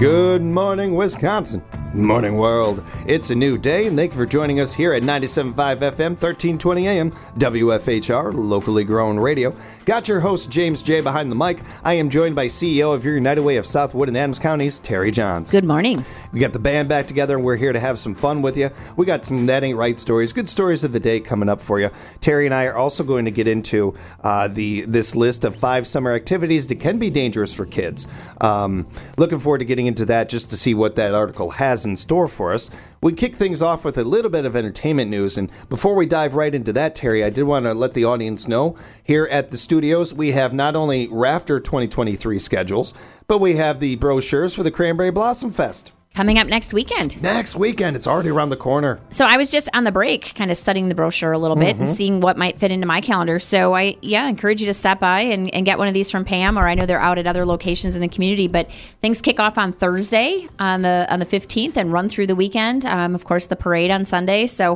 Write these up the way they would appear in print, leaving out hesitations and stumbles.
Good morning, Wisconsin. Morning, world. It's a new day, and thank you for joining us here at 97.5 FM, 1320 AM, WFHR, locally grown radio. Got your host, James J., behind the mic. I am joined by CEO of your United Way of Southwood and Adams Counties, Terry Johns. Good morning. We got the band back together, and we're here to have some fun with you. We got some That Ain't Right stories, good stories of the day coming up for you. Terry and I are also going to get into this list of 5 summer activities that can be dangerous for kids. Looking forward to getting into that just to see what that article has in store for us. We kick things off with a little bit of entertainment news, and before we dive right into that, Terry, I did want to let the audience know here at the studios we have not only Rafter 2023 schedules, but we have the brochures for the Cranberry Blossom Fest. Coming up next weekend. Next weekend. It's already around the corner. So I was just on the break kind of studying the brochure a little bit and seeing what might fit into my calendar. So I encourage you to stop by and get one of these from Pam, or I know they're out at other locations in the community. But things kick off on Thursday on the 15th and run through the weekend. Of course, the parade on Sunday. So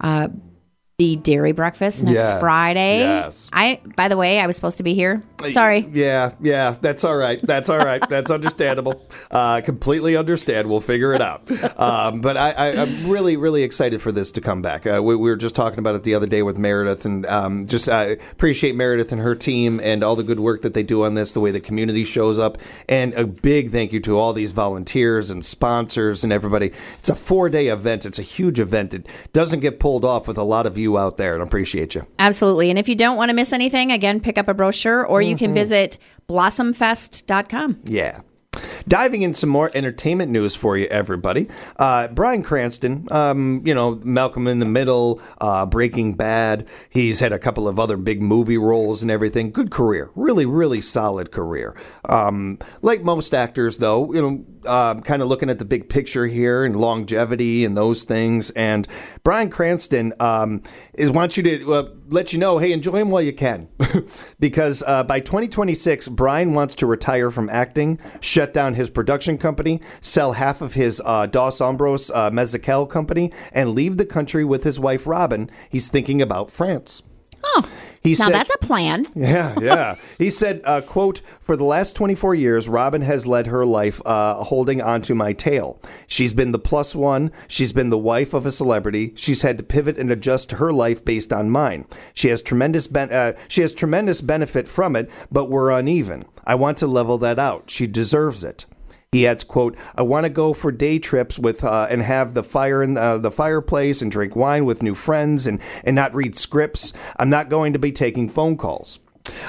the dairy breakfast next Friday. Yes. By the way, I was supposed to be here. Sorry. Yeah, that's all right. That's understandable. Completely understand. We'll figure it out. But I'm really, really excited for this to come back. We were just talking about it the other day with Meredith, and just appreciate Meredith and her team and all the good work that they do on this, the way the community shows up, and a big thank you to all these volunteers and sponsors and everybody. It's a 4-day event. It's a huge event. It doesn't get pulled off with a lot of you out there, and I appreciate you. Absolutely. And if you don't want to miss anything, again, pick up a brochure, or you can visit blossomfest.com. Yeah. Diving in some more entertainment news for you, everybody. Bryan Cranston, Malcolm in the Middle, Breaking Bad. He's had a couple of other big movie roles and everything. Good career. Really, really solid career. Like most actors, though, kind of looking at the big picture here and longevity and those things. And Bryan Cranston wants you to let you know, hey, enjoy him while you can. Because by 2026, Bryan wants to retire from acting, shut down his production company, sell half of his Dos Ombros Mezcal company, and leave the country with his wife, Robin. He's thinking about France. Oh, that's a plan. Yeah. He said, quote, "For the last 24 years, Robin has led her life holding onto my tail. She's been the plus one. She's been the wife of a celebrity. She's had to pivot and adjust her life based on mine. She has tremendous benefit from it, but we're uneven. I want to level that out. She deserves it." He adds, quote, "I want to go for day trips with and have the fire in the fireplace and drink wine with new friends and not read scripts. I'm not going to be taking phone calls."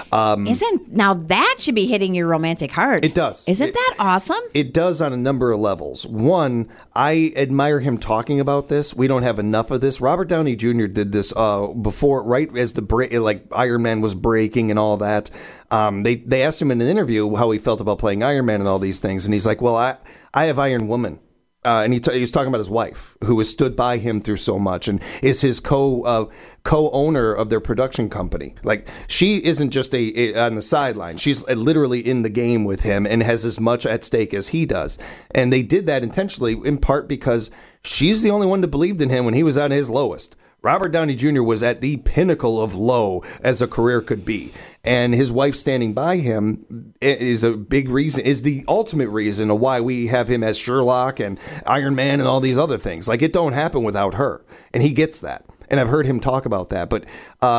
Now that should be hitting your romantic heart. It does. Isn't that awesome? It does on a number of levels. One, I admire him talking about this. We don't have enough of this. Robert Downey Jr. did this before, right as Iron Man was breaking and all that. They asked him in an interview how he felt about playing Iron Man and all these things, and he's like, "Well, I have Iron Woman." And he was talking about his wife, who has stood by him through so much and is his co-owner of their production company. Like, she isn't just on the sideline. She's literally in the game with him and has as much at stake as he does. And they did that intentionally, in part because she's the only one that believed in him when he was at his lowest. Robert Downey Jr. was at the pinnacle of low as a career could be. And his wife standing by him is a big reason, is the ultimate reason of why we have him as Sherlock and Iron Man and all these other things. Like, it don't happen without her. And he gets that. And I've heard him talk about that. But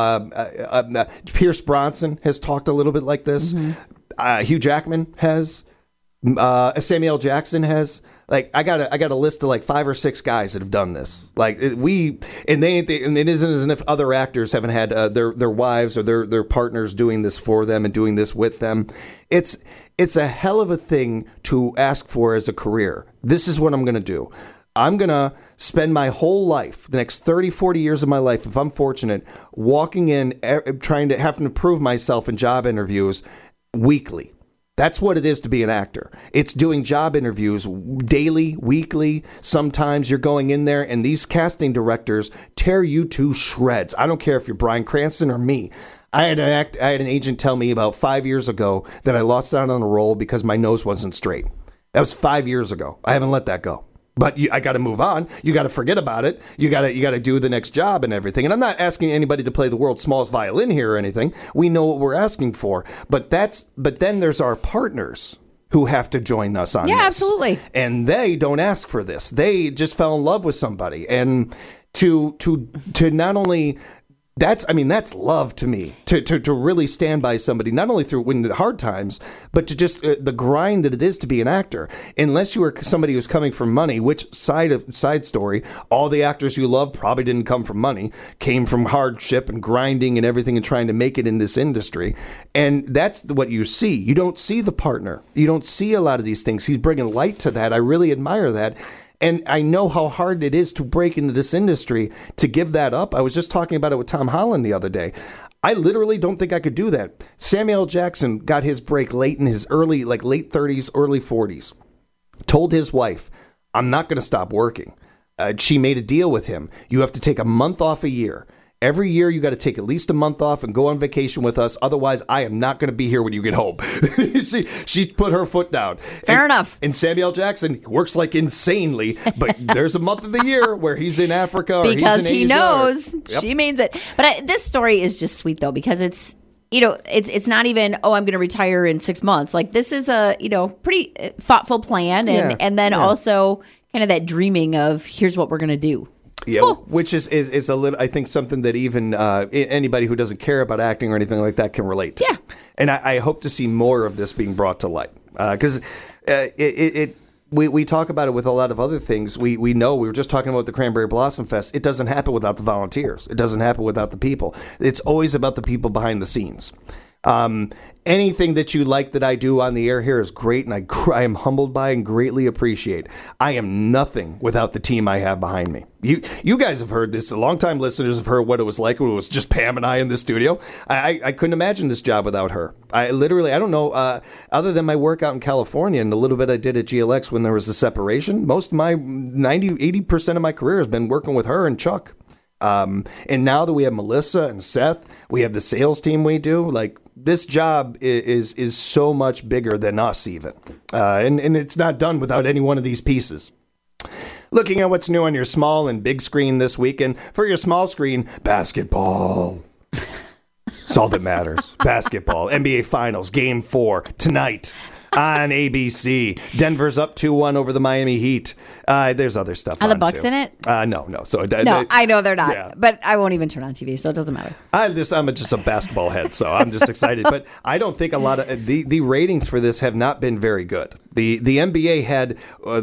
Pierce Brosnan has talked a little bit like this. Mm-hmm. Hugh Jackman has. Samuel L. Jackson has. Like, I got a list of like 5 or 6 guys that have done this. Like, and it isn't as if other actors haven't had their wives or their partners doing this for them and doing this with them. It's a hell of a thing to ask for as a career. This is what I'm going to do. I'm going to spend my whole life, the next 30, 40 years of my life, if I'm fortunate, walking in, having to prove myself in job interviews weekly. That's what it is to be an actor. It's doing job interviews daily, weekly. Sometimes you're going in there and these casting directors tear you to shreds. I don't care if you're Bryan Cranston or me. I had an agent tell me about 5 years ago that I lost out on a role because my nose wasn't straight. That was 5 years ago. I haven't let that go. But I got to move on. You got to forget about it. You got to do the next job and everything. And I'm not asking anybody to play the world's smallest violin here or anything. We know what we're asking for. But then there's our partners who have to join us on this. Yeah, absolutely. And they don't ask for this. They just fell in love with somebody. And to not only... That's love to me, to really stand by somebody, not only through when the hard times, but to just the grind that it is to be an actor. Unless you are somebody who's coming from money, which side story, all the actors you love probably didn't come from money, came from hardship and grinding and everything and trying to make it in this industry. And that's what you see. You don't see the partner. You don't see a lot of these things. He's bringing light to that. I really admire that. And I know how hard it is to break into this industry, to give that up. I was just talking about it with Tom Holland the other day. I literally don't think I could do that. Samuel L. Jackson got his break late in his late 30s, early 40s. Told his wife, I'm not going to stop working. She made a deal with him. You have to take a month off a year. Every year, you got to take at least a month off and go on vacation with us. Otherwise, I am not going to be here when you get home. She put her foot down. Fair enough. And Samuel L. Jackson works like insanely, but there's a month of the year where he's in Africa or because he's in Asia. He knows she means it. But this story is just sweet, though, because it's, it's not even, I'm going to retire in 6 months. Like, this is a, pretty thoughtful plan. And then also kind of that dreaming of, here's what we're going to do. Yeah, cool. Which is a little, I think, something that even anybody who doesn't care about acting or anything like that can relate to. Yeah. And I hope to see more of this being brought to light. Because we talk about it with a lot of other things. We know, we were just talking about the Cranberry Blossom Fest. It doesn't happen without the volunteers. It doesn't happen without the people. It's always about the people behind the scenes. Anything that you like that I do on the air here is great, and I am humbled by and greatly appreciate. I am nothing without the team I have behind me. You guys have heard this. Longtime listeners have heard what it was like when it was just Pam and I in the studio. I couldn't imagine this job without her. I don't know, other than my work out in California and the little bit I did at GLX when there was a separation, most of my 80% of my career has been working with her and Chuck. And now that we have Melissa and Seth, we have the sales team we do, like, this job is so much bigger than us even. And it's not done without any one of these pieces. Looking at what's new on your small and big screen this weekend. For your small screen, basketball. That's all that matters. Basketball. NBA Finals, Game 4, tonight on ABC. Denver's up 2-1 over the Miami Heat. There's other stuff on Are the Bucks too. in it? No. So no, I know they're not. Yeah. But I won't even turn on TV, so it doesn't matter. I'm just a basketball head, so I'm just excited. But I don't think a lot of the ratings for this have not been very good. The NBA had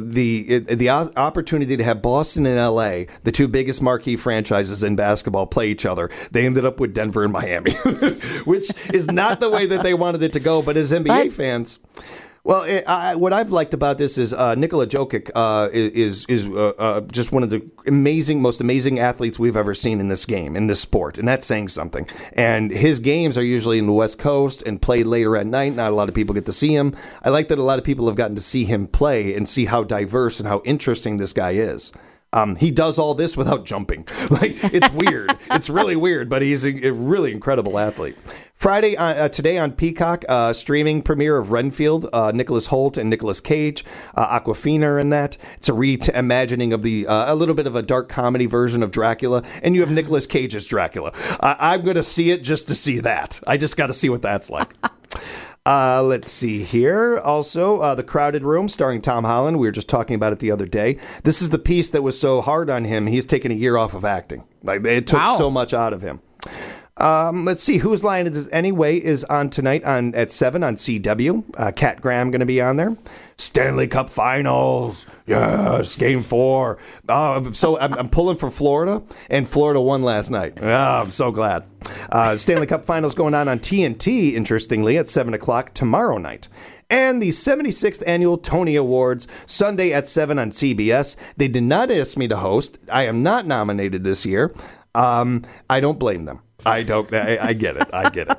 the opportunity to have Boston and LA, the two biggest marquee franchises in basketball, play each other. They ended up with Denver and Miami, which is not the way that they wanted it to go. But as NBA fans. Well, what I've liked about this is Nikola Jokic is just one of the most amazing athletes we've ever seen in this game, in this sport, and that's saying something. And his games are usually in the West Coast and played later at night. Not a lot of people get to see him. I like that a lot of people have gotten to see him play and see how diverse and how interesting this guy is. He does all this without jumping. Like, it's weird. It's really weird, but he's a really incredible athlete. Friday, today on Peacock, streaming premiere of Renfield, Nicholas Hoult and Nicolas Cage, Awkwafina are in that. It's a reimagining of a little bit of a dark comedy version of Dracula, and you have Nicolas Cage as Dracula. I'm going to see it just to see that. I just got to see what that's like. Let's see here. Also, The Crowded Room, starring Tom Holland. We were just talking about it the other day. This is the piece that was so hard on him. He's taken a year off of acting. Like, it took so much out of him. Let's see. Whose Line Is This Anyway is on tonight at 7 on CW. Kat Graham going to be on there. Stanley Cup Finals. Yes, Game 4. So I'm pulling for Florida, and Florida won last night. I'm so glad. Stanley Cup Finals going on TNT, interestingly, at 7 o'clock tomorrow night. And the 76th Annual Tony Awards, Sunday at 7 on CBS. They did not ask me to host. I am not nominated this year. I don't blame them. I don't. I get it. I get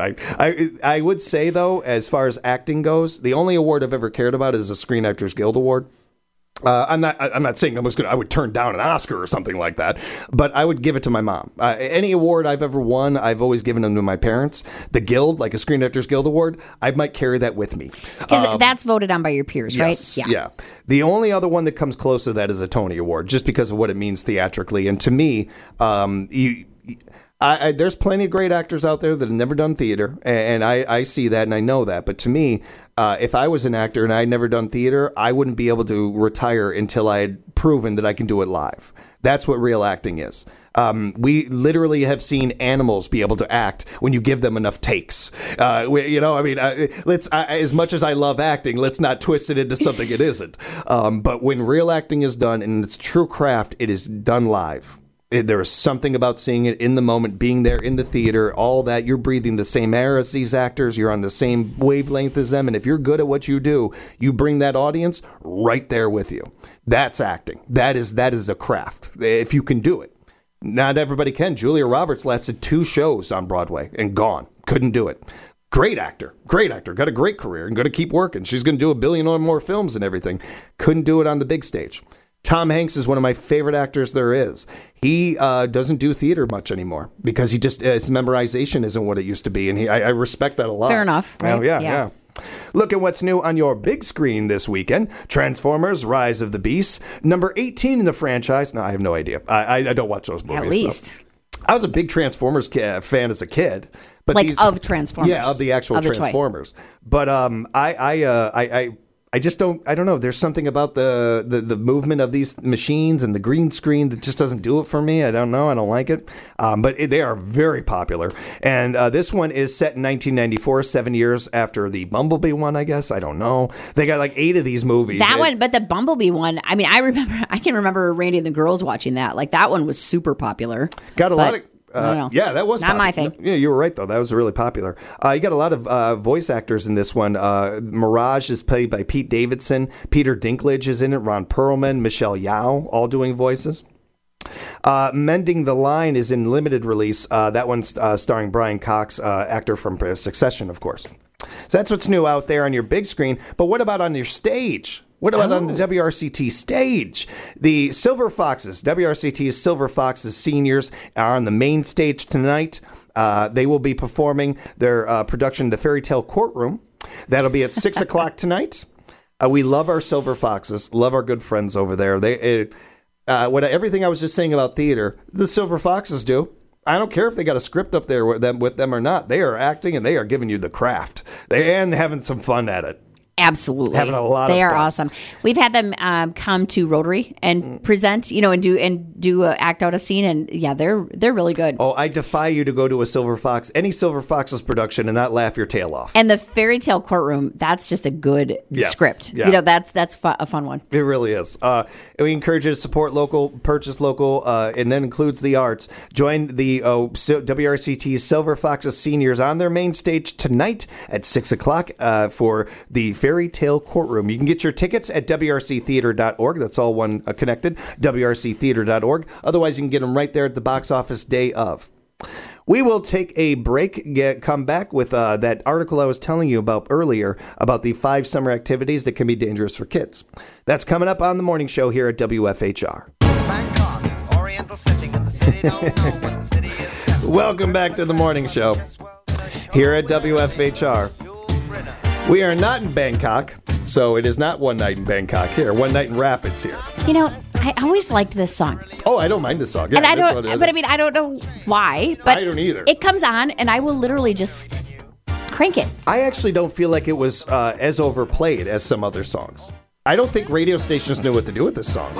it. I would say, though, as far as acting goes, the only award I've ever cared about is a Screen Actors Guild Award. I'm not saying I would turn down an Oscar or something like that, but I would give it to my mom. Any award I've ever won, I've always given them to my parents. The Guild, like a Screen Actors Guild Award, I might carry that with me. Because that's voted on by your peers, yes, right? Yeah. The only other one that comes close to that is a Tony Award, just because of what it means theatrically. And to me, There's plenty of great actors out there that have never done theater, and I see that and I know that. But to me, if I was an actor and I'd never done theater, I wouldn't be able to retire until I had proven that I can do it live. That's what real acting is. We literally have seen animals be able to act when you give them enough takes. As much as I love acting, let's not twist it into something it isn't. But when real acting is done and it's true craft, it is done live. There is something about seeing it in the moment, being there in the theater, all that. You're breathing the same air as these actors. You're on the same wavelength as them. And if you're good at what you do, you bring that audience right there with you. That's acting. That is a craft, if you can do it. Not everybody can. Julia Roberts lasted 2 shows on Broadway and gone. Couldn't do it. Great actor. Got a great career and going to keep working. She's going to do 1 billion or more films and everything. Couldn't do it on the big stage. Tom Hanks is one of my favorite actors there is. He doesn't do theater much anymore because he just his memorization isn't what it used to be, and I respect that a lot. Fair enough. Right? Yeah. Look at what's new on your big screen this weekend. Transformers: Rise of the Beasts, number 18 in the franchise. No, I have no idea. I don't watch those movies. At least. So. I was a big Transformers fan as a kid. But of Transformers. Yeah, of the actual Transformers. But I just don't know. There's something about the movement of these machines and the green screen that just doesn't do it for me. I don't know. I don't like it. But they are very popular. And this one is set in 1994, 7 years after the Bumblebee one, I guess. I don't know. They got like 8 of these movies. But the Bumblebee one, I mean, I can remember Randy and the girls watching that. Like, that one was super popular. Got a lot of... yeah, that was not my thing. Yeah, you were right, though. That was really popular. You got a lot of voice actors in this one. Mirage is played by Pete Davidson. Peter Dinklage is in it. Ron Perlman, Michelle Yeoh, all doing voices. Mending the Line is in limited release. That one's starring Brian Cox, actor from Succession, of course. So that's what's new out there on your big screen. But what about on your stage? What about on the WRCT stage? The Silver Foxes, WRCT's Silver Foxes seniors are on the main stage tonight. They will be performing their production, The Fairy Tale Courtroom. That'll be at 6 o'clock tonight. We love our Silver Foxes, love our good friends over there. Everything I was just saying about theater, the Silver Foxes do. I don't care if they got a script up there with them or not. They are acting and they are giving you the craft. And having some fun at it. Absolutely. Having a lot of fun. They are awesome. We've had them come to Rotary and present, and do act out a scene, and yeah, they're really good. Oh, I defy you to go to any Silver Foxes production and not laugh your tail off. And the Fairy Tale Courtroom, that's just a good script. Yeah. That's a fun one. It really is. We encourage you to support local, purchase local, and that includes the arts. Join the WRCT Silver Foxes seniors on their main stage tonight at 6 o'clock for the Fairy Tale Courtroom. You can get your tickets at WRCtheater.org. That's all one connected, WRCtheater.org. Otherwise, you can get them right there at the box office day of. We will take a break, come back with that article I was telling you about earlier about the 5 summer activities that can be dangerous for kids. That's coming up on the morning show here at WFHR. Bangkok, Oriental setting in the city, don't know what the city is. Welcome back to the morning show here at WFHR. We are not in Bangkok, so it is not One Night in Bangkok here. One Night in Rapids here. I always liked this song. Oh, I don't mind this song. Yeah, and I don't know why. But I don't either. It comes on, and I will literally just crank it. I actually don't feel like it was as overplayed as some other songs. I don't think radio stations knew what to do with this song.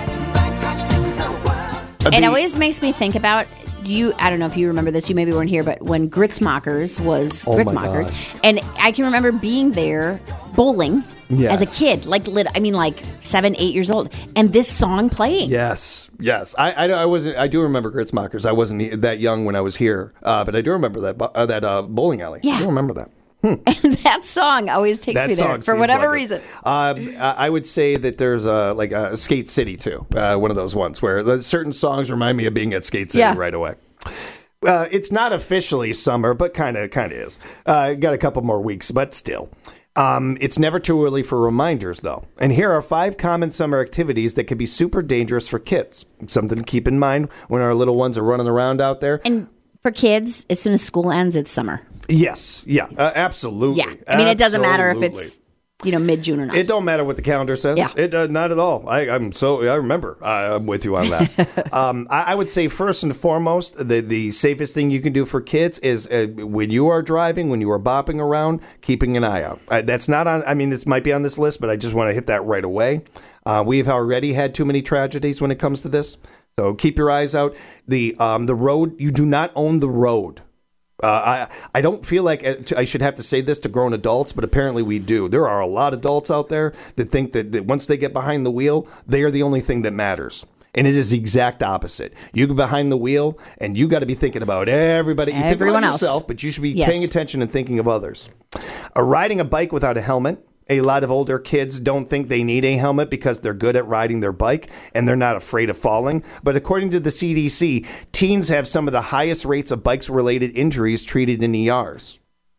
It always makes me think about... I don't know if you remember this, you maybe weren't here, but when Gritsmakers was Gritsmakers, and I can remember being there bowling as a kid, like 7, 8 years old, and this song playing. Yes. I wasn't. I do remember Gritsmakers. I wasn't that young when I was here, but I do remember that bowling alley. Yeah. I do remember that. And that song always takes me there for whatever reason. I would say that there's a Skate City too, one of those ones where certain songs remind me of being at Skate City right away. It's not officially summer, but kind of is. Got a couple more weeks, but still. It's never too early for reminders, though. And here are 5 common summer activities that can be super dangerous for kids. Something to keep in mind when our little ones are running around out there. And for kids, as soon as school ends, it's summer. Yes. Yeah. Absolutely. Yeah. I mean, it doesn't matter if it's mid-June or not. It don't matter what the calendar says. Yeah. It not at all. I remember. I'm with you on that. I would say first and foremost, the safest thing you can do for kids is when you are driving, when you are bopping around, keeping an eye out. That's not on. I mean, this might be on this list, but I just want to hit that right away. We've already had too many tragedies when it comes to this, so keep your eyes out. The road. You do not own the road. I don't feel like I should have to say this to grown adults, but apparently we do. There are a lot of adults out there that think that once they get behind the wheel, they are the only thing that matters. And it is the exact opposite. You get behind the wheel, and you got to be thinking about everybody. You think about yourself, but you should be paying attention and thinking of others. Riding a bike without a helmet. A lot of older kids don't think they need a helmet because they're good at riding their bike and they're not afraid of falling. But according to the CDC, teens have some of the highest rates of bikes-related injuries treated in ERs.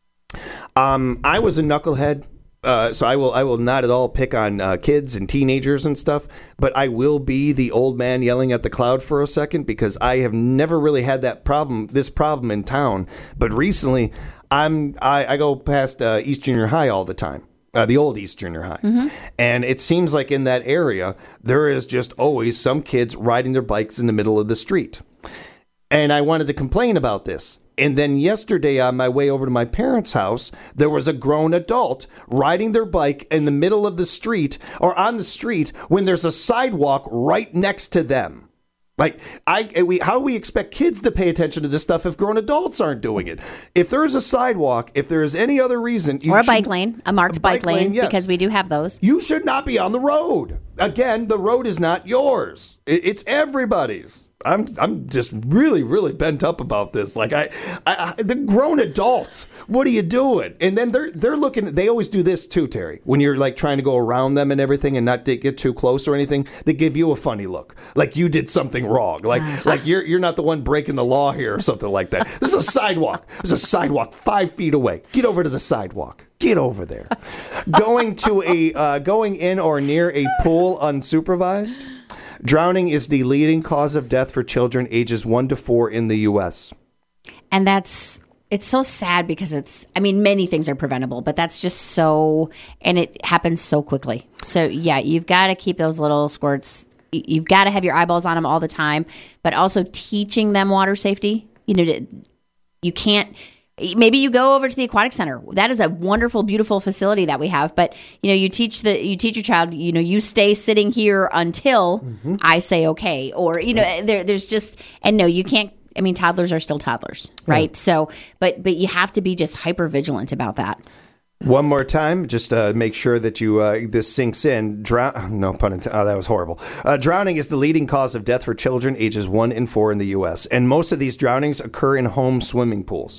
I was a knucklehead, so I will not at all pick on kids and teenagers and stuff. But I will be the old man yelling at the cloud for a second because I have never really had this problem in town. But recently, I go past East Junior High all the time. The old East Junior High. Mm-hmm. And it seems like in that area, there is just always some kids riding their bikes in the middle of the street. And I wanted to complain about this. And then yesterday on my way over to my parents' house, there was a grown adult riding their bike in the middle of the street or on the street when there's a sidewalk right next to them. Like, how do we expect kids to pay attention to this stuff if grown adults aren't doing it? If there's a sidewalk, if there is any other reason... Or a bike lane, a marked bike lane, yes. Because we do have those. You should not be on the road. Again, the road is not yours. It's everybody's. I'm just really, really bent up about this. Like the grown adults, what are you doing? And then they're looking. They always do this too, Terry. When you're like trying to go around them and everything, and not get too close or anything, they give you a funny look, like you did something wrong, like you're not the one breaking the law here or something like that. This is a sidewalk. There's a sidewalk 5 feet away. Get over to the sidewalk. Get over there. Going in or near a pool unsupervised. Drowning is the leading cause of death for children ages 1 to 4 in the U.S. And it's so sad because many things are preventable, but that's just so, and it happens so quickly. So yeah, you've got to keep those little squirts. You've got to have your eyeballs on them all the time, but also teaching them water safety. You can't. Maybe you go over to the aquatic center. That is a wonderful, beautiful facility that we have. But you teach your child. You stay sitting here until I say okay. Or there's just, and no, you can't. I mean, toddlers are still toddlers, right? Yeah. So, but you have to be just hyper vigilant about that. One more time, just make sure that you this sinks in. No pun intended. Oh, that was horrible. Drowning is the leading cause of death for children ages 1 and 4 in the U.S. And most of these drownings occur in home swimming pools.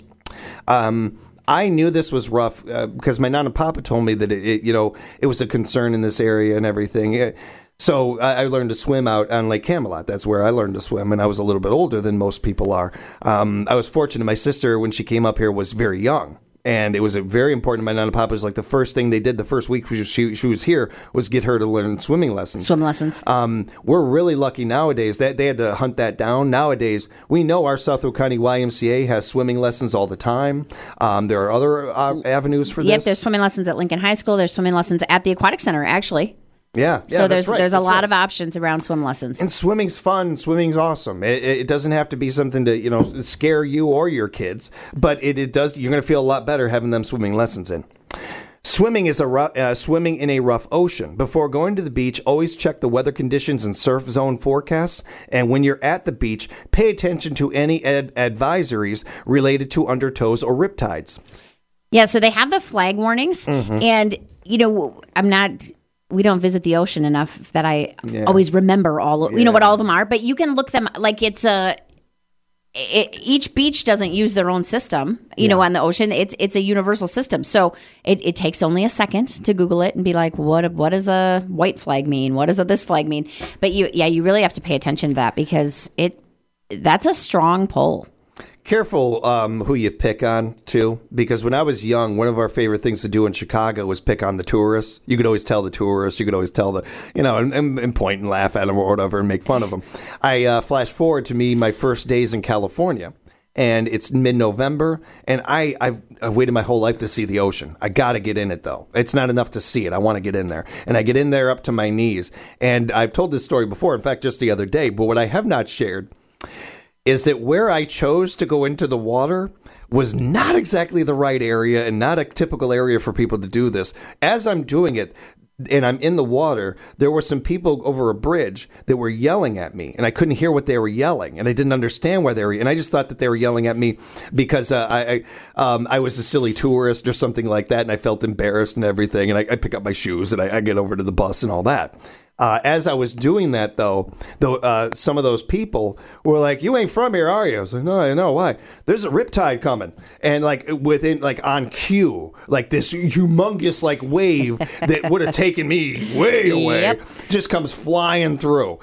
I knew this was rough because my Nana Papa told me that it was a concern in this area and everything. So I learned to swim out on Lake Camelot. That's where I learned to swim, and I was a little bit older than most people are. I was fortunate. My sister, when she came up here, was very young. And it was very important. My Nana Papa was like the first thing they did the first week she was here was get her to learn swimming lessons. Swim lessons. We're really lucky nowadays that they had to hunt that down. Nowadays, we know our Southwood County YMCA has swimming lessons all the time. There are other avenues for this. Yep, there's swimming lessons at Lincoln High School. There's swimming lessons at the Aquatic Center, actually. Yeah. So there's a lot of options around swim lessons. And swimming's fun. Swimming's awesome. It doesn't have to be something to scare you or your kids, but it does. You're going to feel a lot better having them swimming lessons in. Swimming is swimming in a rough ocean. Before going to the beach, always check the weather conditions and surf zone forecasts. And when you're at the beach, pay attention to any advisories related to undertows or riptides. Yeah. So they have the flag warnings, and we don't visit the ocean enough that I always remember what all of them are. But you can look them like each beach doesn't use their own system, on the ocean. It's a universal system. So it takes only a second to Google it and be like, what does a white flag mean? What does this flag mean? But you really have to pay attention to that because that's a strong pull. Careful who you pick on, too, because when I was young, one of our favorite things to do in Chicago was pick on the tourists. You could always tell the tourists. You could always tell and point and laugh at them or whatever and make fun of them. I flash forward to my first days in California, and it's mid-November, and I've waited my whole life to see the ocean. I got to get in it, though. It's not enough to see it. I want to get in there. And I get in there up to my knees. And I've told this story before, in fact, just the other day, but what I have not shared is that where I chose to go into the water was not exactly the right area and not a typical area for people to do this. As I'm doing it, and I'm in the water, there were some people over a bridge that were yelling at me, and I couldn't hear what they were yelling, and I didn't understand why they were, and I just thought that they were yelling at me because I was a silly tourist or something like that, and I felt embarrassed and everything, and I pick up my shoes, and I get over to the bus and all that. As I was doing that, though, some of those people were like, "You ain't from here, are you?" I was like, "No, I know. Why? There's a riptide coming." And like within, like on cue, like this humongous like wave that would have taken me way away just comes flying through.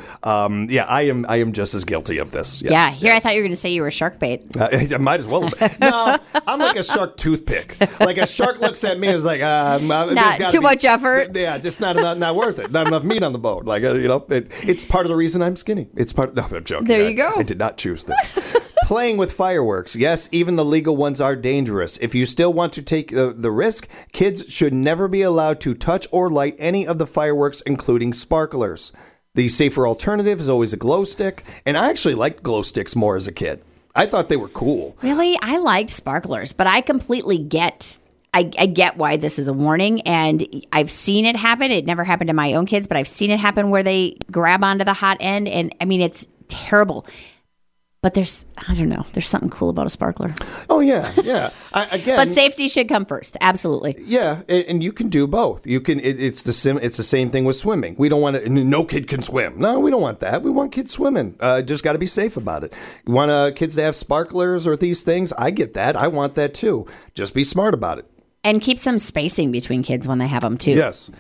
I am just as guilty of this. Yes, yeah, here yes. I thought you were going to say you were shark bait. I might as well have been. No, I'm like a shark toothpick. Like a shark looks at me and is like, not too much effort. Yeah, just not worth it. Not enough meat on the boat. Like, it's part of the reason I'm skinny. It's part of, no, I'm joking. There you go. I did not choose this. Playing with fireworks. Yes, even the legal ones are dangerous. If you still want to take the risk, kids should never be allowed to touch or light any of the fireworks, including sparklers. The safer alternative is always a glow stick, and I actually liked glow sticks more as a kid. I thought they were cool. Really? I liked sparklers, but I completely get I get why this is a warning, and I've seen it happen. It never happened to my own kids, but I've seen it happen where they grab onto the hot end, and I mean, it's terrible. But I don't know, there's something cool about a sparkler. Oh, yeah. But safety should come first, absolutely. Yeah, and you can do both. You can. It's the same thing with swimming. We don't want to. No kid can swim. No, we don't want that. We want kids swimming. Just got to be safe about it. You want kids to have sparklers or these things? I get that. I want that too. Just be smart about it. And keep some spacing between kids when they have them, too. Yes.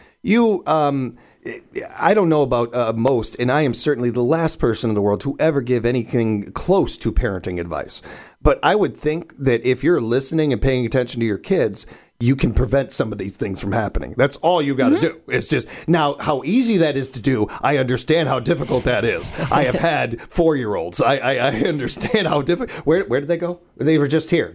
I don't know about most, and I am certainly the last person in the world to ever give anything close to parenting advice. But I would think that if you're listening and paying attention to your kids, you can prevent some of these things from happening. That's all you got to do. It's just, now, how easy that is to do, I understand how difficult that is. I have had 4-year-olds. I understand how difficult. Where did they go? They were just here.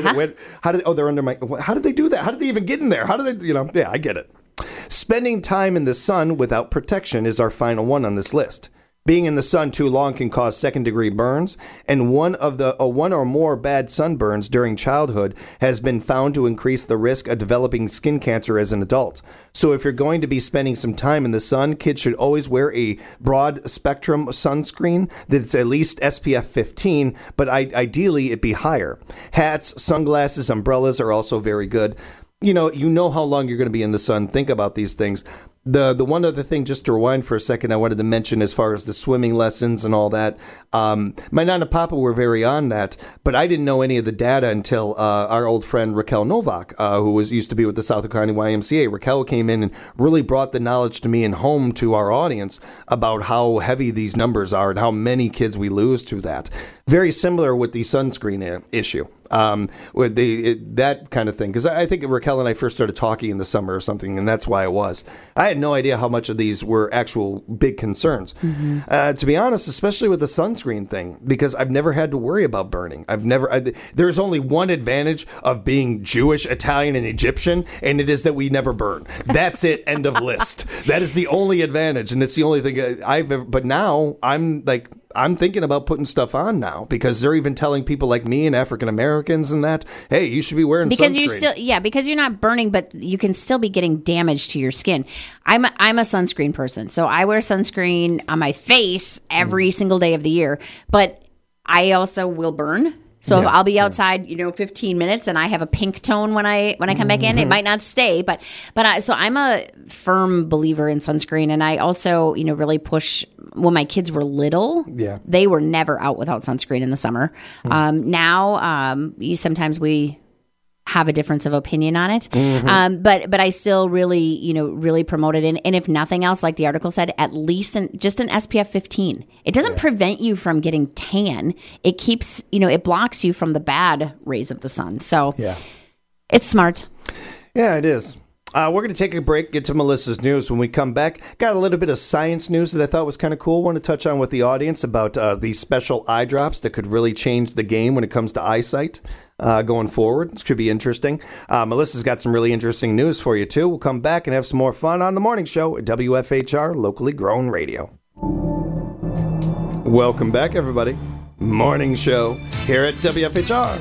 They're under my, how did they do that? How did they even get in there? How did they, yeah, I get it. Spending time in the sun without protection is our final one on this list. Being in the sun too long can cause second-degree burns, and one or more bad sunburns during childhood has been found to increase the risk of developing skin cancer as an adult. So if you're going to be spending some time in the sun, kids should always wear a broad-spectrum sunscreen that's at least SPF 15, but ideally it be higher. Hats, sunglasses, umbrellas are also very good. You know how long you're going to be in the sun. Think about these things. The one other thing, just to rewind for a second, I wanted to mention as far as the swimming lessons and all that. My Nana and Papa were very on that, but I didn't know any of the data until our old friend Raquel Novak, who used to be with the Southwick County YMCA. Raquel came in and really brought the knowledge to me and home to our audience about how heavy these numbers are and how many kids we lose to that. Very similar with the sunscreen issue. With that kind of thing, because I think Raquel and I first started talking in the summer or something, and that's why it was. I had no idea how much of these were actual big concerns. Mm-hmm. To be honest, especially with the sunscreen thing, because I've never had to worry about burning. There's only one advantage of being Jewish, Italian, and Egyptian, and it is that we never burn. That's it. End of list. That is the only advantage, and it's the only thing I've ever. But now I'm thinking about putting stuff on now because they're even telling people like me and African Americans and that, hey, you should be wearing sunscreen. Because you're not burning, but you can still be getting damage to your skin. I'm a sunscreen person, so I wear sunscreen on my face every single day of the year, but I also will burn. So if I'll be outside, 15 minutes, and I have a pink tone when I come back in. It might not stay, but so I'm a firm believer in sunscreen, and I also really push. When my kids were little, they were never out without sunscreen in the summer. Now, sometimes we have a difference of opinion on it, but I still really promote it. And if nothing else, like the article said, at least just an SPF 15. It doesn't prevent you from getting tan. It keeps it blocks you from the bad rays of the sun. So it's smart. Yeah, it is. We're going to take a break, get to Melissa's news. When we come back, got a little bit of science news that I thought was kind of cool. Want to touch on with the audience about these special eye drops that could really change the game when it comes to eyesight going forward. This could be interesting. Melissa's got some really interesting news for you, too. We'll come back and have some more fun on the morning show at WFHR, locally grown radio. Welcome back, everybody. Morning show here at WFHR.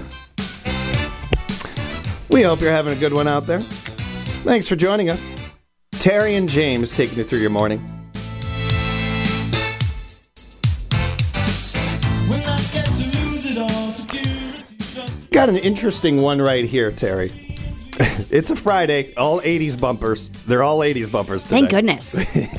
We hope you're having a good one out there. Thanks for joining us. Terry and James taking you through your morning. Got an interesting one right here, Terry. It's a Friday. All 80s bumpers. They're all 80s bumpers today. Thank goodness.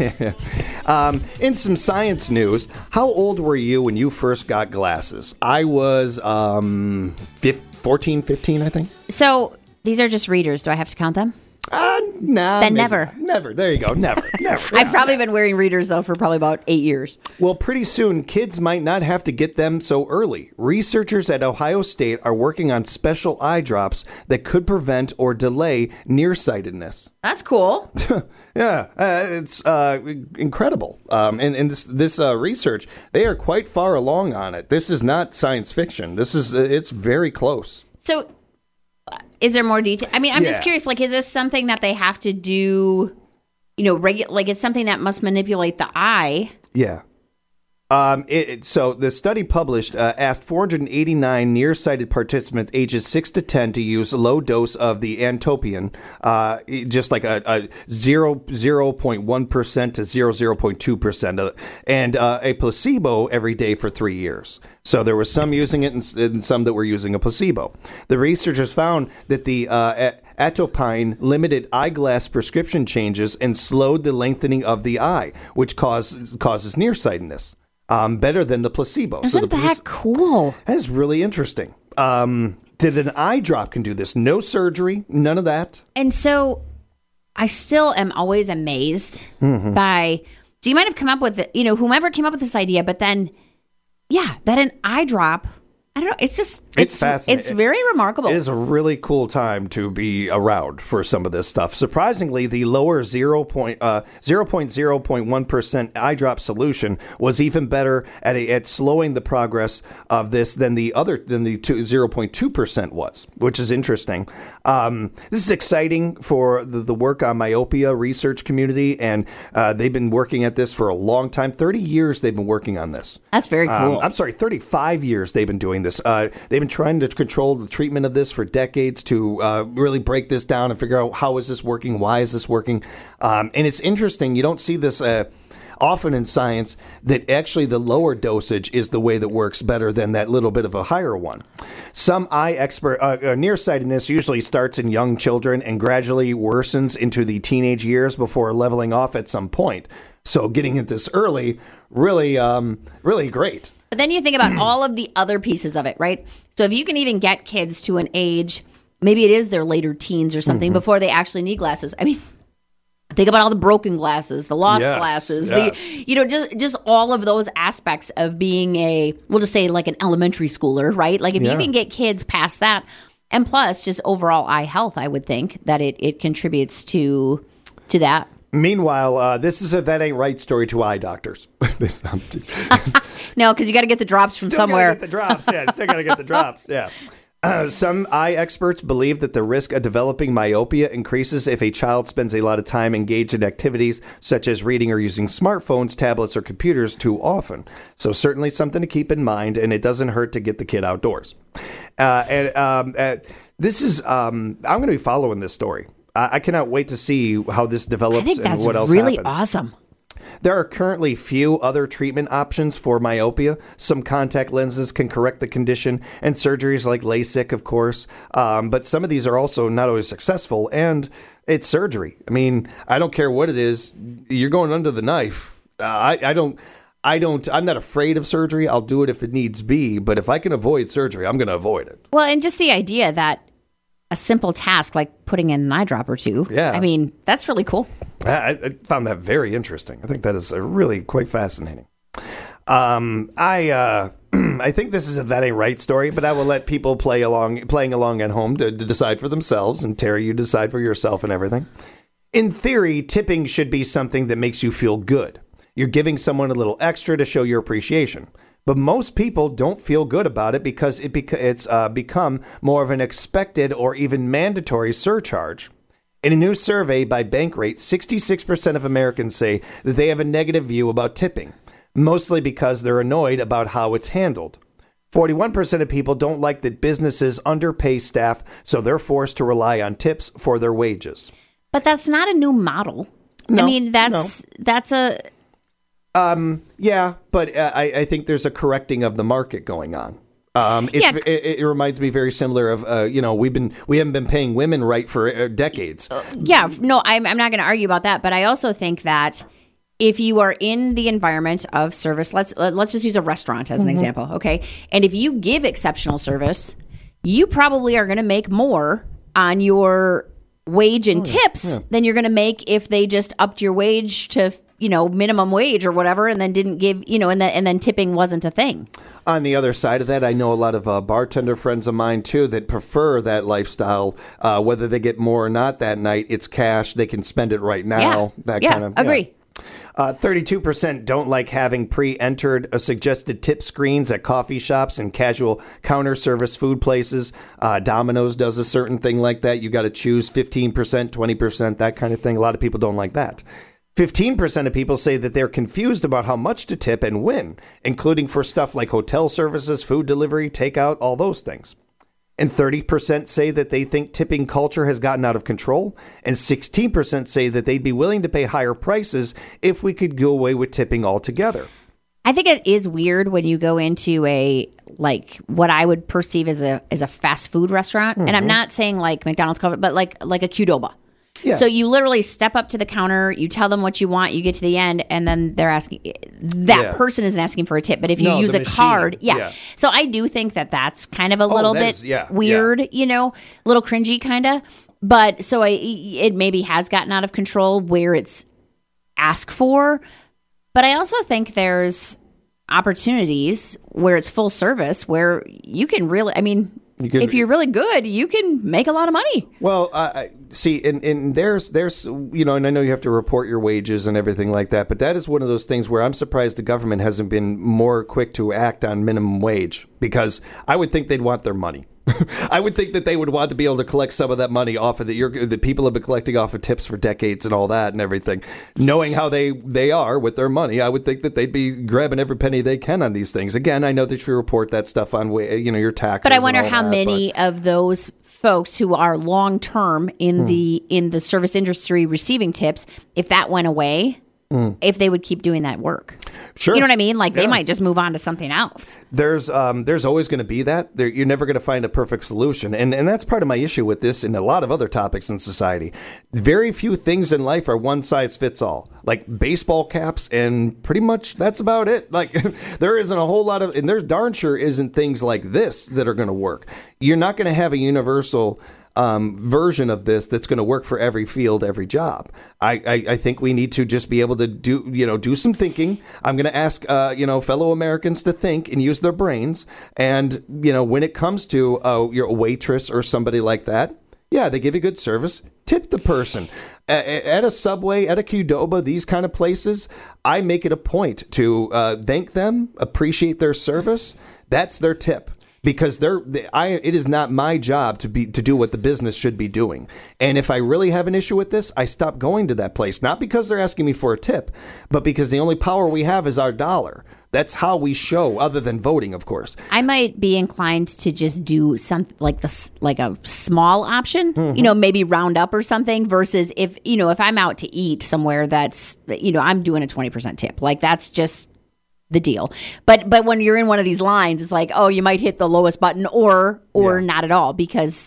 In some science news, how old were you when you first got glasses? I was 14, 15, I think. So these are just readers. Do I have to count them? No. Then never. Never. There you go. Never. I've probably been wearing readers, though, for probably about 8 years. Well, pretty soon, kids might not have to get them so early. Researchers at Ohio State are working on special eye drops that could prevent or delay nearsightedness. That's cool. Yeah, it's incredible. And this research, they are quite far along on it. This is not science fiction. It's very close. So, is there more detail? I mean, I'm just curious. Like, is this something that they have to do? Like it's something that must manipulate the eye. Yeah. So the study published asked 489 nearsighted participants ages 6 to 10 to use a low dose of the Antopian, just like a 0.1% to 0.2%, and a placebo every day for 3 years. So there was some using it and some that were using a placebo. The researchers found that the atopine limited eyeglass prescription changes and slowed the lengthening of the eye, which causes nearsightedness. Better than the placebo. Isn't that cool? That's really interesting. Did an eye drop can do this? No surgery, none of that. And so I still am always amazed by, so you might have come up with it, whomever came up with this idea, but then, that an eye drop, I don't know, it's fascinating. It's very remarkable. It is a really cool time to be around for some of this stuff. Surprisingly, the lower 0.1% eye drop solution was even better at slowing the progress of this than the 0.2% was, which is interesting. This is exciting for the work on myopia research community, and they've been working at this for a long time. 30 years they've been working on this. That's very cool. 35 years they've been doing this. They've been trying to control the treatment of this for decades to really break this down and figure out how is this working, why is this working. And it's interesting. You don't see this often in science that actually the lower dosage is the way that works better than that little bit of a higher one. Some eye expert nearsightedness usually starts in young children and gradually worsens into the teenage years before leveling off at some point. So getting it this early, really great. But then you think about all of the other pieces of it, right? So if you can even get kids to an age, maybe it is their later teens or something, before they actually need glasses. I mean, think about all the broken glasses, the lost glasses, just all of those aspects of being we'll just say like an elementary schooler, right? Like if you can get kids past that, and plus just overall eye health, I would think that it contributes to that. Meanwhile, this is a that ain't right story to eye doctors. No, because you got to get the drops from somewhere. Still got to get the drops. Yeah. Some eye experts believe that the risk of developing myopia increases if a child spends a lot of time engaged in activities such as reading or using smartphones, tablets, or computers too often. So certainly something to keep in mind, and it doesn't hurt to get the kid outdoors. This is I'm going to be following this story. I cannot wait to see how this develops and what else really happens. Awesome. There are currently few other treatment options for myopia. Some contact lenses can correct the condition, and surgeries like LASIK, of course. But some of these are also not always successful, and it's surgery. I mean, I don't care what it is. You're going under the knife. I'm not afraid of surgery. I'll do it if it needs be. But if I can avoid surgery, I'm going to avoid it. Well, and just the idea that a simple task like putting in an eye drop or two. Yeah. I mean, that's really cool. I found that very interesting. I think that is really quite fascinating. I I think this is a That Ain't Right story, but I will let people playing along at home to decide for themselves. And Terry, you decide for yourself and everything. In theory, tipping should be something that makes you feel good. You're giving someone a little extra to show your appreciation. But most people don't feel good about it because it's become more of an expected or even mandatory surcharge. In a new survey by Bankrate, 66% of Americans say that they have a negative view about tipping, mostly because they're annoyed about how it's handled. 41% of people don't like that businesses underpay staff, so they're forced to rely on tips for their wages. But that's not a new model. No, I mean, that's a... Yeah, but I think there's a correcting of the market going on. It reminds me very similar of we haven't been paying women right for decades. I'm not going to argue about that, but I also think that if you are in the environment of service, let's just use a restaurant as an example, okay? And if you give exceptional service, you probably are going to make more on your wage and tips than you're going to make if they just upped your wage to minimum wage or whatever, and then didn't give, and then tipping wasn't a thing. On the other side of that, I know a lot of bartender friends of mine, too, that prefer that lifestyle, whether they get more or not that night. It's cash. They can spend it right now. Agree. 32% don't like having pre-entered suggested tip screens at coffee shops and casual counter service food places. Domino's does a certain thing like that. You got to choose 15%, 20%, that kind of thing. A lot of people don't like that. 15% of people say that they're confused about how much to tip and when, including for stuff like hotel services, food delivery, takeout, all those things. And 30% say that they think tipping culture has gotten out of control. And 16% say that they'd be willing to pay higher prices if we could go away with tipping altogether. I think it is weird when you go into what I would perceive as a fast food restaurant. And I'm not saying like McDonald's, but like a Qdoba. Yeah. So you literally step up to the counter, you tell them what you want, you get to the end, and then they're asking, person isn't asking for a tip. But if you use a card, So I do think that that's kind of a little bit weird, a little cringy kind of. But so it maybe has gotten out of control where it's asked for. But I also think there's opportunities where it's full service where you can really, if you're really good, you can make a lot of money. Well, see, and there's and I know you have to report your wages and everything like that, but that is one of those things where I'm surprised the government hasn't been more quick to act on minimum wage, because I would think they'd want their money. I would think that they would want to be able to collect some of that money off of the people have been collecting off of tips for decades and all that and everything. Knowing how they are with their money, I would think that they'd be grabbing every penny they can on these things. Again, I know that you report that stuff on your taxes. But I wonder how many of those folks who are long term in the service industry receiving tips, if that went away, if they would keep doing that work. Sure. You know what I mean? Like they might just move on to something else. There's always going to be that. You're never going to find a perfect solution. And that's part of my issue with this and a lot of other topics in society. Very few things in life are one size fits all. Like baseball caps, and pretty much that's about it. Like there isn't a whole lot of, and there's darn sure isn't things like this that are going to work. You're not going to have a universal version of this that's going to work for every field, every job. I think we need to just be able to do some thinking. I'm going to ask fellow Americans to think and use their brains. And when it comes to you're a waitress or somebody like that, they give you good service. Tip the person. At a Subway, at a Qdoba, these kind of places, I make it a point to thank them, appreciate their service. That's their tip. Because it is not my job to do what the business should be doing. And if I really have an issue with this, I stop going to that place. Not because they're asking me for a tip, but because the only power we have is our dollar. That's how we show, other than voting, of course. I might be inclined to just do something like this, like a small option, maybe round up or something, versus if I'm out to eat somewhere that's, I'm doing a 20% tip. Like that's just the deal. But when you're in one of these lines, it's like, oh, you might hit the lowest button or not at all, because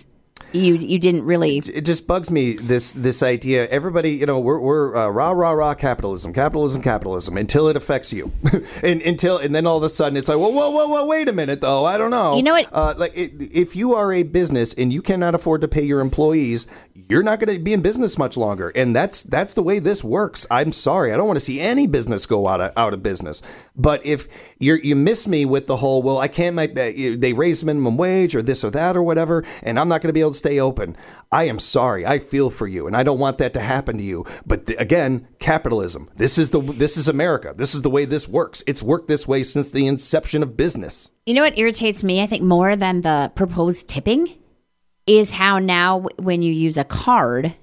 you didn't really. It just bugs me, this idea. Everybody, we're rah capitalism until it affects you, and then all of a sudden it's like, whoa, wait a minute though. I don't know. You know what? If you are a business and you cannot afford to pay your employees, you're not going to be in business much longer, and that's the way this works. I'm sorry, I don't want to see any business go out of business. But if you miss me with the whole, well, I can't they raise minimum wage or this or that or whatever, and I'm not going to be able to stay open. I am sorry. I feel for you, and I don't want that to happen to you. But again, capitalism. This is America. This is the way this works. It's worked this way since the inception of business. You know what irritates me, I think, more than the proposed tipping is how now when you use a card,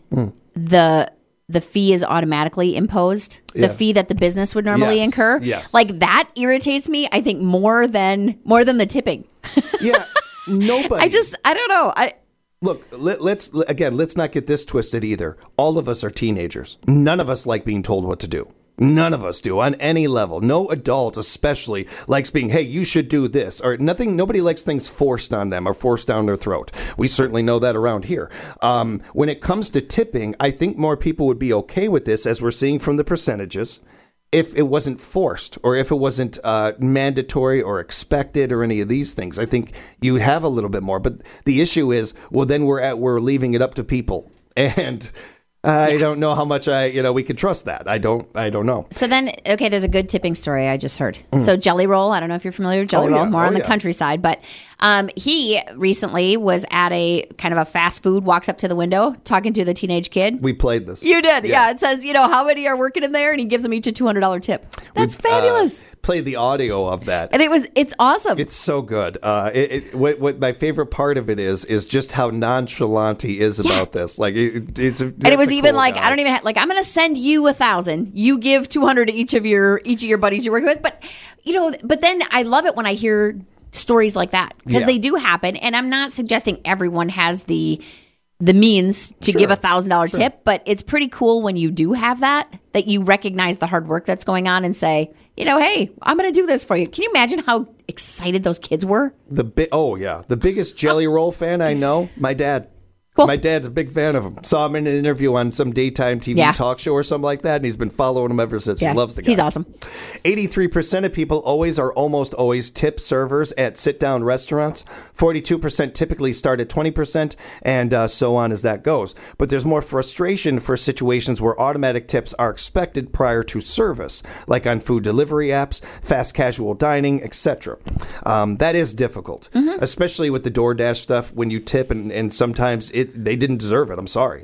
the fee is automatically imposed. The fee that the business would normally incur. Yes. Like that irritates me, I think, more than the tipping. Yeah. Nobody. I don't know. Look, let's not get this twisted either. All of us are teenagers. None of us like being told what to do. None of us do on any level. No adult especially likes being, hey, you should do this or nothing. Nobody likes things forced on them or forced down their throat. We certainly know that around here. When it comes to tipping, I think more people would be okay with this, as we're seeing from the percentages, if it wasn't forced or if it wasn't mandatory or expected or any of these things. I think you would have a little bit more. But the issue is, well, then we're leaving it up to people. And I don't know how much we can trust that. I don't know. So then, okay, there's a good tipping story I just heard. So Jelly Roll, I don't know if you're familiar with Jelly Roll, more on the countryside, but he recently was at a kind of a fast food, walks up to the window, talking to the teenage kid. We played this. You did, yeah. It says, how many are working in there, and he gives them each a $200 tip. That's fabulous. Played the audio of that, and it's awesome. It's so good. What my favorite part of it is just how nonchalant he is about this. Like and it was even cool like guy. I don't even I'm going to send you 1,000. You give 200 to each of your buddies you're working with. But but then I love it when I hear stories like that, because they do happen. And I'm not suggesting everyone has the means to give $1,000 tip, but it's pretty cool when you do have that you recognize the hard work that's going on and say, hey, I'm going to do this for you. Can you imagine how excited those kids were? The biggest Jelly Roll fan I know, my dad. Cool. My dad's a big fan of him. Saw him in an interview on some daytime TV talk show or something like that, and he's been following him ever since. He loves the guy. He's awesome. 83% of people always or almost always tip servers at sit-down restaurants. 42% typically start at 20%, and so on as that goes. But there's more frustration for situations where automatic tips are expected prior to service, like on food delivery apps, fast casual dining, etc. That is difficult, especially with the DoorDash stuff when you tip, and sometimes they didn't deserve it. I'm sorry.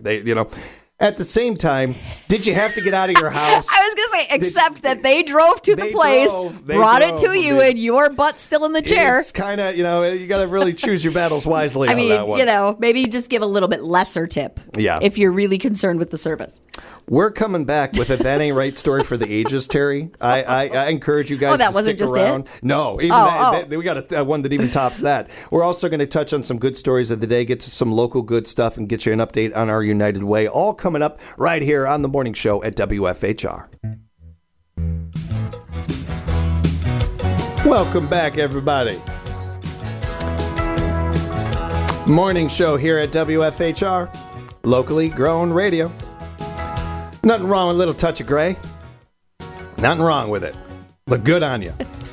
At the same time, did you have to get out of your house? I was going to say, except that they drove to the place, brought it to you, and your butt's still in the chair. It's kind of, you got to really choose your battles wisely on that one. Maybe just give a little bit lesser tip if you're really concerned with the service. We're coming back with a That Ain't Right story for the ages, Terry. I encourage you guys to stick around. No, we got one that even tops that. We're also going to touch on some good stories of the day, get to some local good stuff, and get you an update on our United Way. All coming up right here on the morning show at WFHR. Welcome back, everybody. Morning show here at WFHR, locally grown radio. Nothing wrong with a little touch of gray. Nothing wrong with it. Look good on you.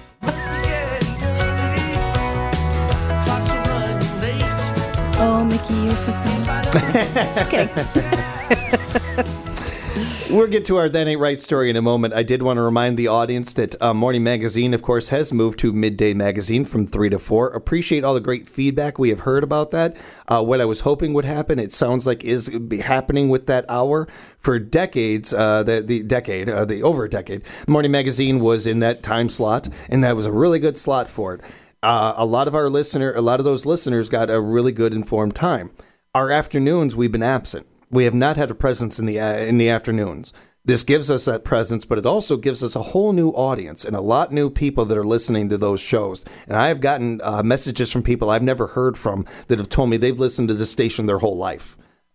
Oh, Mickey, you're so funny. Just kidding. We'll get to our That Ain't Right story in a moment. I did want to remind the audience that Morning Magazine, of course, has moved to Midday Magazine from 3 to 4. Appreciate all the great feedback we have heard about that. What I was hoping would happen, it sounds like is happening with that hour. For decades, over a decade, Morning Magazine was in that time slot, and that was a really good slot for it. A lot of those listeners got a really good informed time. Our afternoons, we've been absent. We have not had a presence in the afternoons. This gives us that presence, but it also gives us a whole new audience and a lot new people that are listening to those shows. And I have gotten messages from people I've never heard from that have told me they've listened to this station their whole life.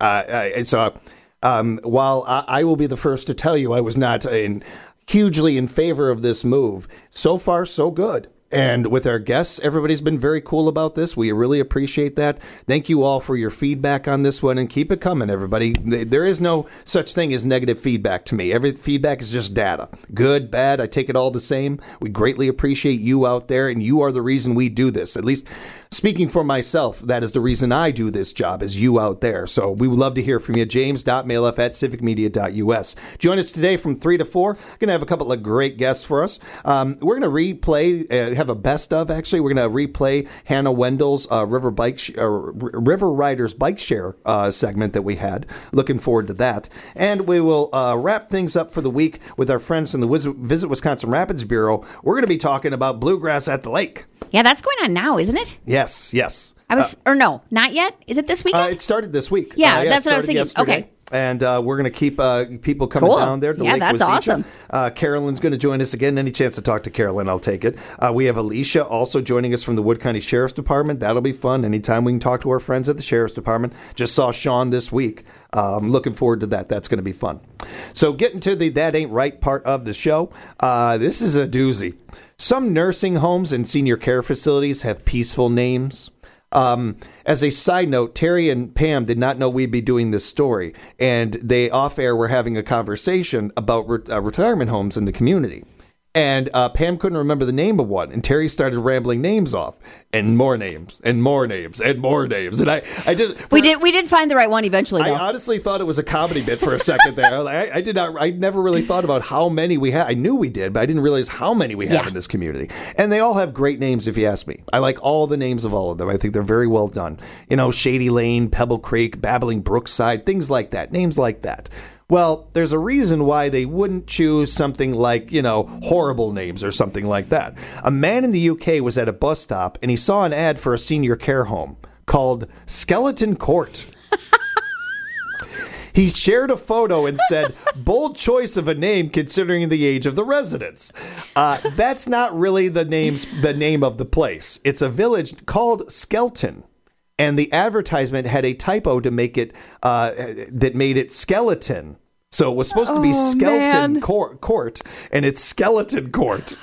While I will be the first to tell you I was not hugely in favor of this move, so far so good. And with our guests, everybody's been very cool about this. We really appreciate that. Thank you all for your feedback on this one, and keep it coming, everybody. There is no such thing as negative feedback to me. Every feedback is just data. Good, bad, I take it all the same. We greatly appreciate you out there, and you are the reason we do this. At least speaking for myself, that is the reason I do this job, is you out there. So we would love to hear from you. James.mailf@civicmedia.us. Join us today from 3 to 4. Going to have a couple of great guests for us. We're going to replay, have a best of, actually. We're going to replay Hannah Wendell's River Riders Bike Share segment that we had. Looking forward to that. And we will wrap things up for the week with our friends from the Visit Wisconsin Rapids Bureau. We're going to be talking about bluegrass at the lake. Yeah, that's going on now, isn't it? Yes. Or no, not yet. Is it this weekend? It started this week. Yeah, that's what I was thinking. Yesterday. Okay. And we're going to keep people coming down there to Lake that's Wazeecha. awesome. Carolyn's going to join us again. Any chance to talk to Carolyn, I'll take it. We have Alicia also joining us from the Wood County Sheriff's Department. That'll be fun. Anytime we can talk to our friends at the Sheriff's Department. Just saw Sean this week. I'm looking forward to that. That's going to be fun. So getting to the That Ain't Right part of the show, this is a doozy. Some nursing homes and senior care facilities have peaceful names. As a side note, Terry and Pam did not know we'd be doing this story, and they off air were having a conversation about retirement homes in the community. And Pam couldn't remember the name of one, and Terry started rambling names off, and more names, and more names, and more names. And I just we did find the right one eventually, though. I honestly thought it was a comedy bit for a second there. I never really thought about how many we had. I knew we did, but I didn't realize how many we have in this community. And they all have great names, if you ask me. I like all the names of all of them. I think they're very well done. Shady Lane, Pebble Creek, Babbling Brookside, things like that, names like that. Well, there's a reason why they wouldn't choose something like, horrible names or something like that. A man in the UK was at a bus stop and he saw an ad for a senior care home called Skeleton Court. He shared a photo and said, bold choice of a name considering the age of the residents. That's not really the name of the place. It's a village called Skelton. And the advertisement had a typo to make it that made it skeleton. So it was supposed to be Skeleton Court, and it's Skeleton Court.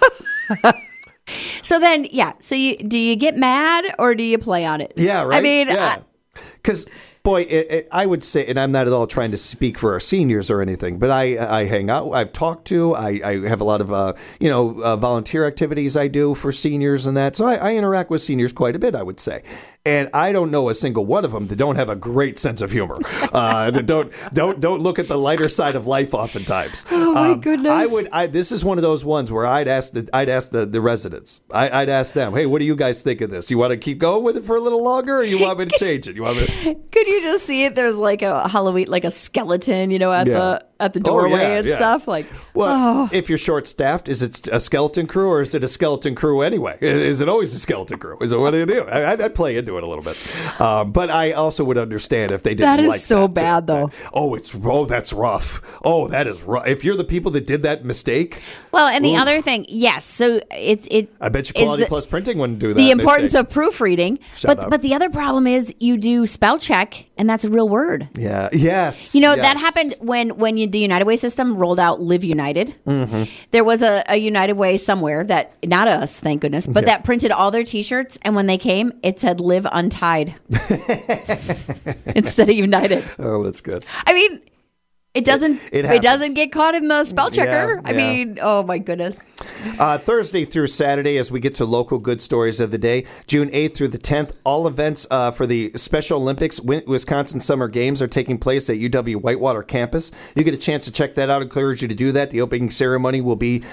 So then, so do you get mad or do you play on it? Yeah, right. I mean, because boy, I would say, and I'm not at all trying to speak for our seniors or anything, but I hang out. I've talked to. I have a lot of volunteer activities I do for seniors and that. So I interact with seniors quite a bit, I would say. And I don't know a single one of them that don't have a great sense of humor. That don't look at the lighter side of life oftentimes. Oh my goodness! This is one of those ones where I'd ask the residents. I'd ask them, hey, what do you guys think of this? You want to keep going with it for a little longer, or you want me to change it? Could you just see it? There's like a Halloween, like a skeleton, at the doorway and stuff. Like, if you're short staffed, is it a skeleton crew or is it a skeleton crew anyway? Is it always a skeleton crew? Is it what do you do? I'd play into it a little bit, but I also would understand if they didn't like that. That is so bad, though. That's rough. Oh, that is rough. If you're the people that did that mistake. Well, and the other thing, yes. So it. I bet you Quality Plus Printing wouldn't do that. The importance of proofreading, but the other problem is you do spell check, and that's a real word. Yeah. Yes. That happened when the United Way system rolled out Live United. Mm-hmm. There was a United Way somewhere that, not us, thank goodness, but that printed all their T-shirts, and when they came, it said Live Untied instead of United. Oh, that's good. I mean, it doesn't get caught in the spell checker. I mean, oh my goodness. Thursday through Saturday, as we get to local good stories of the day, June 8th through the 10th, all events for the Special Olympics Wisconsin Summer Games are taking place at UW Whitewater campus. You get a chance to check that out. I encourage you to do that. The opening ceremony will be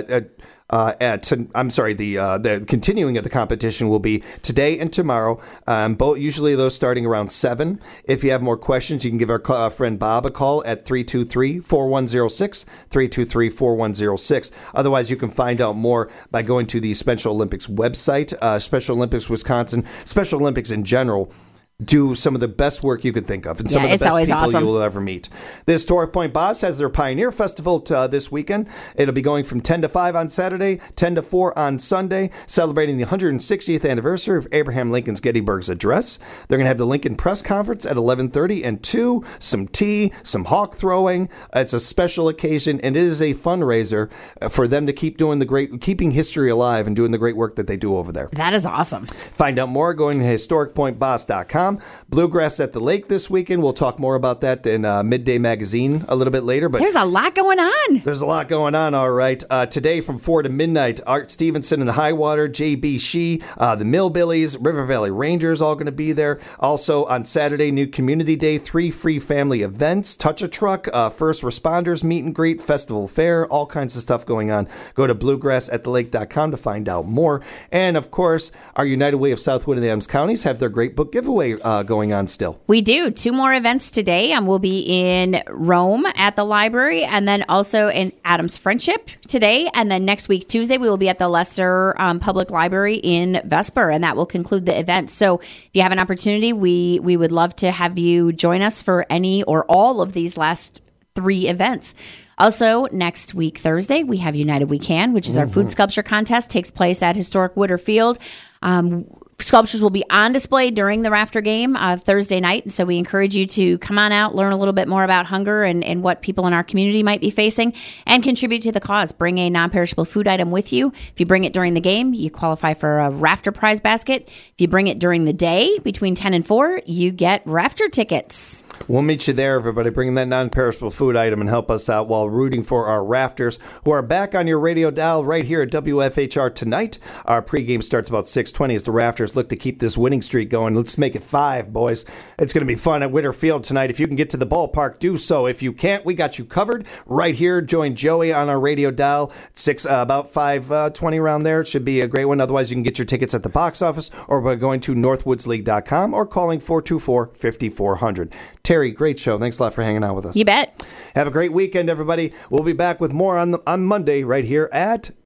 the continuing of the competition will be today and tomorrow. Usually those starting around 7. If you have more questions, you can give our friend Bob a call at 323-4106, 323-4106. Otherwise, you can find out more by going to the Special Olympics website, Special Olympics Wisconsin, Special Olympics in general. do some of the best work you could think of and some of the best people awesome. you will ever meet. The Historic Point Boss has their Pioneer Festival this weekend. It'll be going from 10 to 5 on Saturday, 10 to 4 on Sunday, celebrating the 160th anniversary of Abraham Lincoln's Gettysburg's Address. They're going to have the Lincoln Press Conference at 11:30 and 2, some tea, some hawk throwing. It's a special occasion, and it is a fundraiser for them to keeping history alive and doing the great work that they do over there. That is awesome. Find out more going to historicpointboss.com. Bluegrass at the Lake this weekend. We'll talk more about that in Midday Magazine a little bit later. But there's a lot going on. There's a lot going on, all right. Today from 4 to midnight, Art Stevenson and Highwater, J.B. Shee, the Millbillies, River Valley Rangers all going to be there. Also on Saturday, New Community Day, 3 free family events, Touch a Truck, First Responders Meet and Greet, Festival Fair, all kinds of stuff going on. Go to bluegrassathelake.com to find out more. And, of course, our United Way of South Wind and Adams Counties have their great book giveaway going on still. We do. 2 more events today. We'll be in Rome at the library and then also in Adams Friendship today. And then next week, Tuesday, we will be at the Leicester Public Library in Vesper, and that will conclude the event. So if you have an opportunity, we would love to have you join us for any or all of these last 3 events. Also, next week, Thursday, we have United We Can, which is our food sculpture contest, takes place at Historic Woodder Field. Sculptures will be on display during the Rafter game Thursday night. And so we encourage you to come on out, learn a little bit more about hunger and what people in our community might be facing, and contribute to the cause. Bring a non-perishable food item with you. If you bring it during the game, you qualify for a Rafter prize basket. If you bring it during the day between 10 and 4, you get Rafter tickets. We'll meet you there, everybody. Bring that non-perishable food item and help us out while rooting for our Rafters, who are back on your radio dial right here at WFHR tonight. Our pregame starts about 6:20 as the Rafters look to keep this winning streak going. Let's make it 5, boys. It's going to be fun at Witter Field tonight. If you can get to the ballpark, do so. If you can't, we got you covered right here. Join Joey on our radio dial. About 5:20 around there. It should be a great one. Otherwise, you can get your tickets at the box office or by going to northwoodsleague.com or calling 424-5400. Terry, great show. Thanks a lot for hanging out with us. You bet. Have a great weekend, everybody. We'll be back with more on Monday right here at